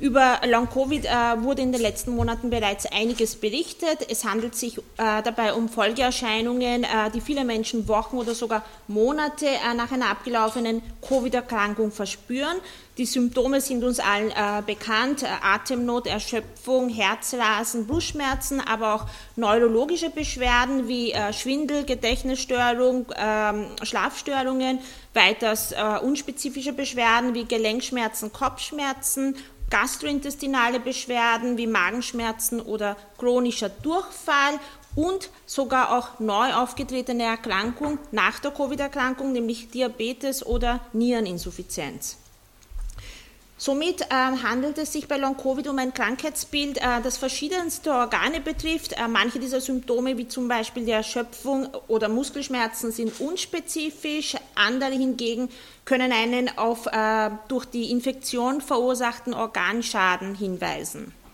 Über Long-Covid wurde in den letzten Monaten bereits einiges berichtet. Es handelt sich dabei um Folgeerscheinungen, die viele Menschen Wochen oder sogar Monate nach einer abgelaufenen Covid-Erkrankung verspüren. Die Symptome sind uns allen bekannt: Atemnot, Erschöpfung, Herzrasen, Brustschmerzen, aber auch neurologische Beschwerden wie Schwindel, Gedächtnisstörung, Schlafstörungen, weiters unspezifische Beschwerden wie Gelenkschmerzen, Kopfschmerzen, gastrointestinale Beschwerden wie Magenschmerzen oder chronischer Durchfall und sogar auch neu aufgetretene Erkrankung nach der Covid-Erkrankung, nämlich Diabetes oder Niereninsuffizienz. Somit handelt es sich bei Long-Covid um ein Krankheitsbild, das verschiedenste Organe betrifft. Manche dieser Symptome, wie zum Beispiel die Erschöpfung oder Muskelschmerzen, sind unspezifisch. Andere hingegen können einen auf durch die Infektion verursachten Organschaden hinweisen.